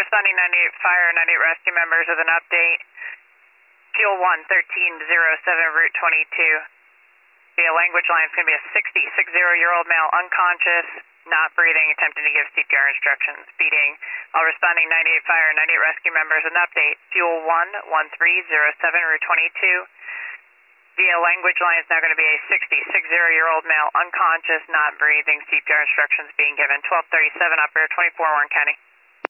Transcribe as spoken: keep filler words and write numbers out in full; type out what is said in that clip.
responding ninety-eight fire, ninety-eight rescue members with an update. Fuel one, thirteen oh seven, Route twenty-two. Via language line, it's going to be a sixty, sixty-year-old male, unconscious, not breathing, attempting to give C P R instructions. Speeding. All responding ninety-eight fire, ninety-eight rescue members with an update. Fuel one, one three oh seven, Route twenty-two. Via language line, it's now going to be a sixty, sixty-year-old male, unconscious, not breathing, C P R instructions being given. twelve thirty-seven, operator twenty-four, Warren County.